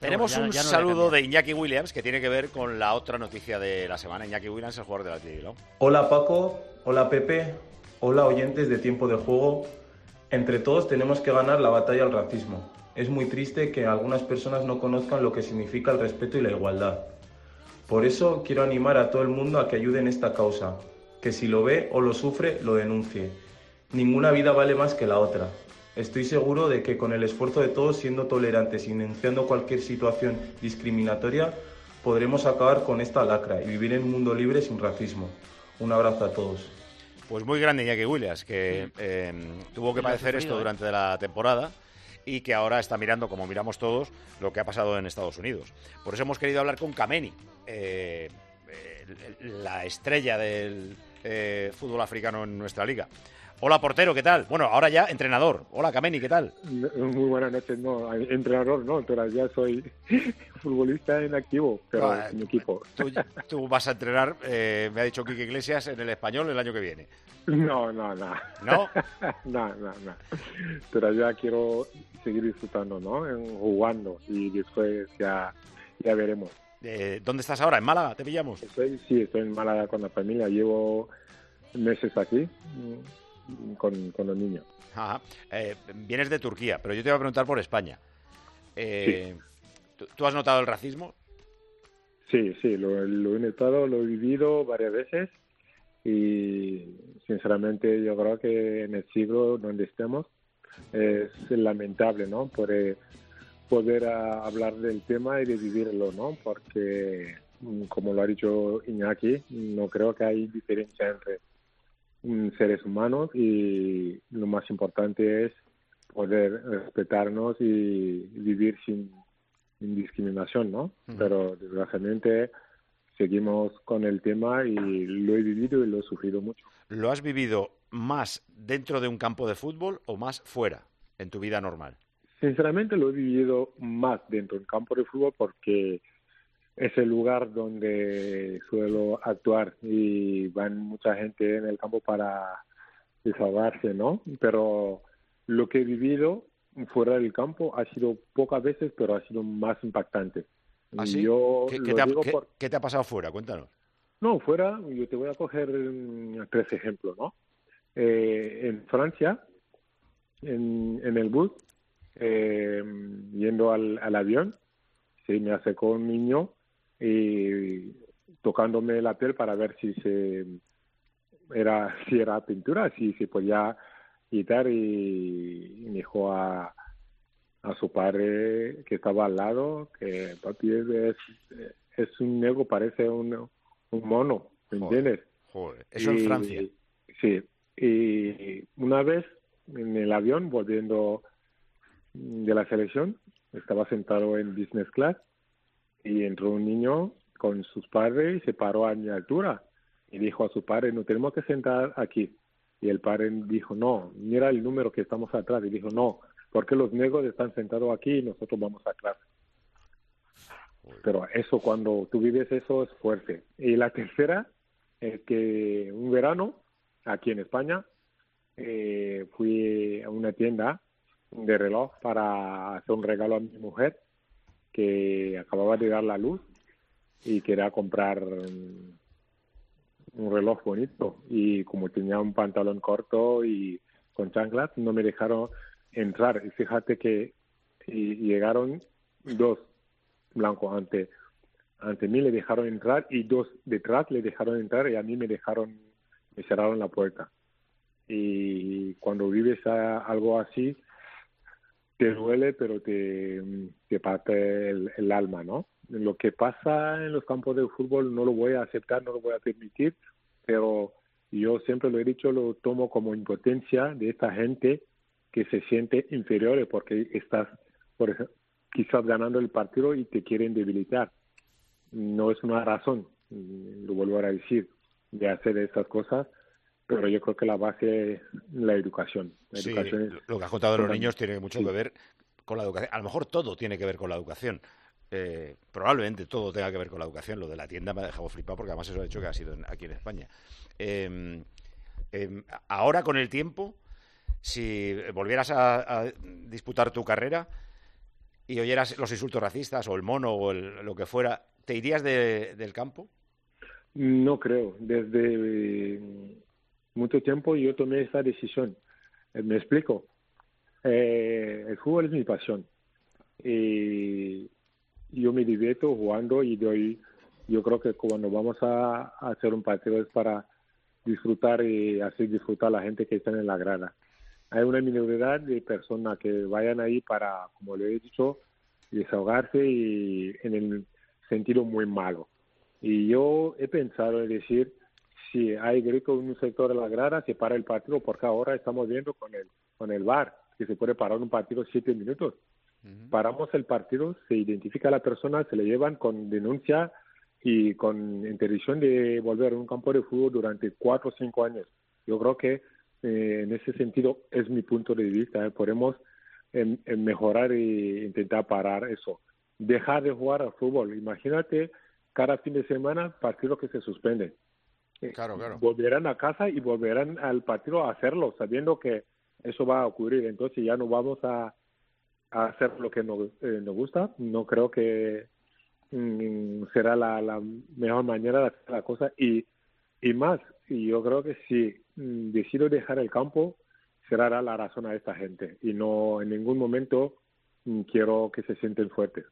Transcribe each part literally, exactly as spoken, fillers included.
Tenemos bueno, un ya, ya no saludo de Iñaki Williams que tiene que ver con la otra noticia de la semana. Iñaki Williams, el jugador del Athletic Bilbao. Hola Paco, hola Pepe, hola oyentes de Tiempo de Juego. Entre todos tenemos que ganar la batalla al racismo. Es muy triste que algunas personas no conozcan lo que significa el respeto y la igualdad. Por eso quiero animar a todo el mundo a que ayude en esta causa, que si lo ve o lo sufre, lo denuncie. Ninguna vida vale más que la otra. Estoy seguro de que con el esfuerzo de todos, siendo tolerantes y denunciando cualquier situación discriminatoria, podremos acabar con esta lacra y vivir en un mundo libre sin racismo. Un abrazo a todos. Pues muy grande Iñaki Williams, que eh, tuvo que padecer esto durante la temporada y que ahora está mirando, como miramos todos, lo que ha pasado en Estados Unidos. Por eso hemos querido hablar con Kameni, eh, eh, la estrella del eh, fútbol africano en nuestra liga. Hola, portero, ¿qué tal? Bueno, ahora ya entrenador. Hola, Kameni, ¿qué tal? Muy buenas noches, no, entrenador no, todavía soy futbolista en activo, pero ah, en mi equipo. Tú, tú vas a entrenar, eh, me ha dicho Quique Iglesias, en el Español el año que viene. No, no, no. ¿No? no, no, no. Todavía quiero seguir disfrutando, ¿no? En, jugando y después ya, ya veremos. Eh, ¿Dónde estás ahora? ¿En Málaga? ¿Te pillamos? Estoy, sí, estoy en Málaga con la familia, llevo meses aquí con, con los niños. Ajá. Eh, vienes de Turquía, pero yo te voy a preguntar por España. Eh, sí. ¿tú, ¿Tú has notado el racismo? Sí, sí, lo, lo he notado, lo he vivido varias veces y sinceramente yo creo que en el siglo donde estemos es lamentable, ¿no? Poder, poder a, hablar del tema y de vivirlo, ¿no? Porque, como lo ha dicho Iñaki, no creo que hay diferencia entre seres humanos y lo más importante es poder respetarnos y vivir sin, sin discriminación, ¿no? Uh-huh. Pero desgraciadamente seguimos con el tema y lo he vivido y lo he sufrido mucho. ¿Lo has vivido más dentro de un campo de fútbol o más fuera, en tu vida normal? Sinceramente lo he vivido más dentro del campo de fútbol porque es el lugar donde suelo actuar y van mucha gente en el campo para desahogarse, ¿no? Pero lo que he vivido fuera del campo ha sido pocas veces, pero ha sido más impactante. ¿Ah, sí? Yo ¿Qué, lo ¿qué, te ha, digo ¿qué, por... ¿Qué te ha pasado fuera? Cuéntanos. No, fuera, yo te voy a coger um, tres ejemplos, ¿no? Eh, en Francia, en, en el bus, eh, yendo al, al avión, se me acercó un niño y tocándome la piel para ver si se era si era pintura, si se podía quitar y, y me dijo a, a su padre que estaba al lado que papi es, es un negro, parece un, un mono, ¿me entiendes? Joder, eso y, en Francia. Sí, y una vez en el avión volviendo de la selección, estaba sentado en business class y entró un niño con sus padres y se paró a mi altura y dijo a su padre, no tenemos que sentar aquí. Y el padre dijo, no, mira el número que estamos atrás. Y dijo, no, porque los negros están sentados aquí y nosotros vamos atrás. Pero eso, cuando tú vives eso, es fuerte. Y la tercera es que un verano, aquí en España, eh, fui a una tienda de reloj para hacer un regalo a mi mujer que acababa de dar la luz y quería comprar un, un reloj bonito y como tenía un pantalón corto y con chanclas no me dejaron entrar y fíjate que y llegaron dos blancos ante ante mí, le dejaron entrar y dos detrás le dejaron entrar y a mí me dejaron me cerraron la puerta. Y cuando vives a, algo así te duele, pero te, te parte el, el alma, ¿no? Lo que pasa en los campos de fútbol no lo voy a aceptar, no lo voy a permitir, pero yo siempre lo he dicho, lo tomo como impotencia de esta gente que se siente inferior porque estás, por ejemplo, quizás ganando el partido y te quieren debilitar. No es una razón, lo vuelvo a decir, de hacer estas cosas, pero yo creo que la base es la educación. La sí, educación es lo que has contado de los niños tiene mucho sí. que ver con la educación. A lo mejor todo tiene que ver con la educación. Eh, probablemente todo tenga que ver con la educación. Lo de la tienda me ha dejado flipado porque además eso ha hecho que ha sido aquí en España. Eh, eh, ahora, con el tiempo, si volvieras a, a disputar tu carrera, y oyeras los insultos racistas o el mono o el, lo que fuera, ¿te irías de, del campo? No creo. Desde eh, mucho tiempo yo tomé esa decisión. Eh, me explico. Eh, el fútbol es mi pasión. Y yo me divierto jugando y doy, yo creo que cuando vamos a, a hacer un partido es para disfrutar y hacer disfrutar a la gente que está en la grada. Hay una minoría de personas que vayan ahí para, como le he dicho, desahogarse y en el sentido muy malo. Y yo he pensado en decir, si hay grito en un sector de la grada, se para el partido, porque ahora estamos viendo con el con el V A R que se puede parar un partido siete minutos. Uh-huh. Paramos el partido, se identifica a la persona, se le llevan con denuncia y con interdicción de volver a un campo de fútbol durante cuatro o cinco años. Yo creo que eh, en ese sentido es mi punto de vista. ¿eh? Podemos eh, eh, mejorar e intentar parar eso. Dejar de jugar al fútbol. Imagínate cada fin de semana partidos que se suspenden. Claro, claro. Volverán a casa y volverán al partido a hacerlo, sabiendo que eso va a ocurrir. Entonces ya no vamos a, a hacer lo que nos, eh, nos gusta. No creo que mm, será la, la mejor manera de hacer la cosa. Y, y más, y yo creo que si mm, decido dejar el campo, será la razón a esta gente. Y no en ningún momento mm, quiero que se sienten fuertes.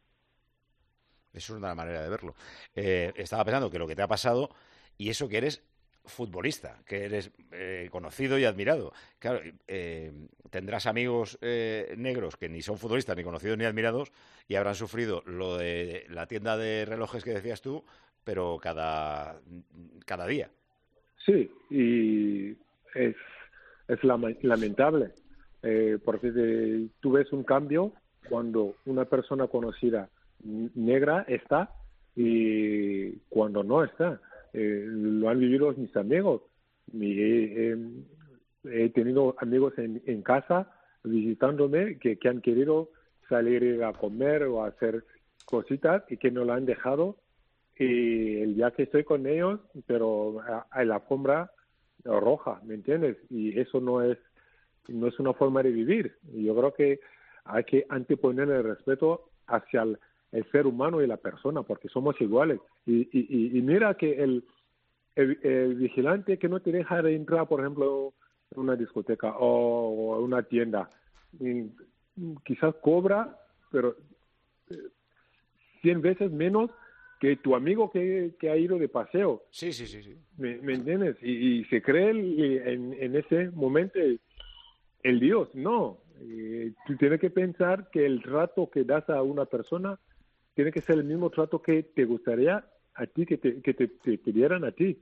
Eso es una manera de verlo. Eh, estaba pensando que lo que te ha pasado, y eso que eres futbolista, que eres eh, conocido y admirado. Claro, eh, tendrás amigos eh, negros que ni son futbolistas, ni conocidos ni admirados, y habrán sufrido lo de la tienda de relojes que decías tú, pero cada, cada día. Sí, y es, es lamentable, eh, porque de, tú ves un cambio cuando una persona conocida negra está y cuando no está. Eh, lo han vivido mis amigos. Mi, eh, eh, he tenido amigos en, en casa visitándome que, que han querido salir a comer o a hacer cositas y que no lo han dejado. Y el día que estoy con ellos, pero hay la alfombra roja, ¿me entiendes? Y eso no es no es una forma de vivir. Y yo creo que hay que anteponer el respeto hacia el el ser humano y la persona, porque somos iguales. Y, y, y mira que el, el, el vigilante que no te deja de entrar, por ejemplo, en una discoteca o, o una tienda, y quizás cobra, pero cien veces menos que tu amigo que, que ha ido de paseo. Sí, sí, sí. sí. ¿Me, me entiendes? Y, y se cree el, en, en ese momento el, el Dios. No. Eh, tú tienes que pensar que el trato que das a una persona tiene que ser el mismo trato que te gustaría a ti, que te, que te, te pidieran a ti.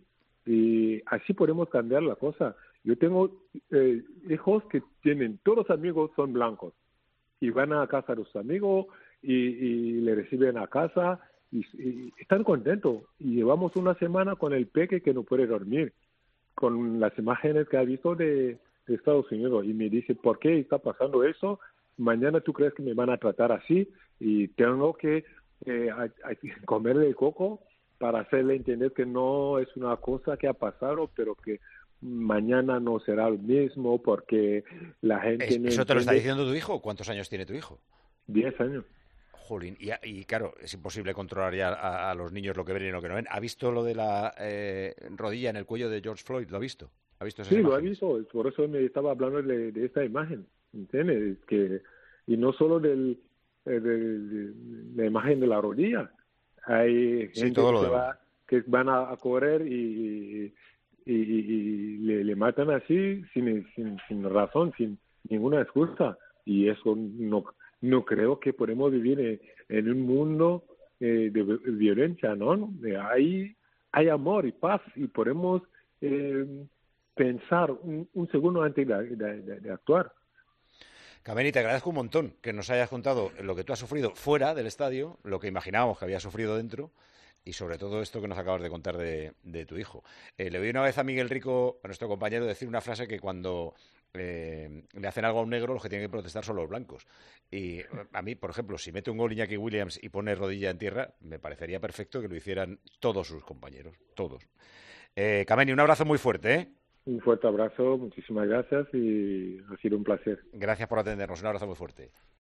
Y así podemos cambiar la cosa. Yo tengo eh, hijos que tienen, todos los amigos son blancos. Y van a casa de sus amigos y, y le reciben a casa y, y están contentos. Y llevamos una semana con el peque que no puede dormir, con las imágenes que ha visto de, de Estados Unidos. Y me dice, ¿por qué está pasando eso? Mañana tú crees que me van a tratar así y tengo que eh, a, a comerle el coco para hacerle entender que no es una cosa que ha pasado, pero que mañana no será lo mismo porque la gente... ¿Es, no ¿Eso te lo está entiende. diciendo tu hijo? ¿Cuántos años tiene tu hijo? Diez años. Jolín, y, y claro, es imposible controlar ya a, a los niños lo que ven y lo que no ven. ¿Ha visto lo de la eh, rodilla en el cuello de George Floyd? ¿Lo ha visto? ¿Ha visto esas Sí, imágenes? lo ha visto. Por eso me estaba hablando de, de esta imagen. ¿Entiendes? Que, y no solo del, eh, de, de la imagen de la rodilla. Hay Sí, gente todo que, lo se demás. va, que van a, a correr y, y, y, y le, le matan así sin, sin, sin razón, sin ninguna excusa. Y eso no, no creo que podemos vivir en, en un mundo eh, de violencia, ¿no? Hay, hay amor y paz y podemos eh, pensar un, un segundo antes de, de, de, de actuar. Kameni, te agradezco un montón que nos hayas contado lo que tú has sufrido fuera del estadio, lo que imaginábamos que habías sufrido dentro y sobre todo esto que nos acabas de contar de, de tu hijo. Eh, le oí una vez a Miguel Rico, a nuestro compañero, decir una frase que cuando eh, le hacen algo a un negro, los que tienen que protestar son los blancos. Y a mí, por ejemplo, si mete un gol Iñaki Williams y pone rodilla en tierra, me parecería perfecto que lo hicieran todos sus compañeros, todos. Eh, Kameni, un abrazo muy fuerte, ¿eh? Un fuerte abrazo, muchísimas gracias y ha sido un placer. Gracias por atendernos, un abrazo muy fuerte.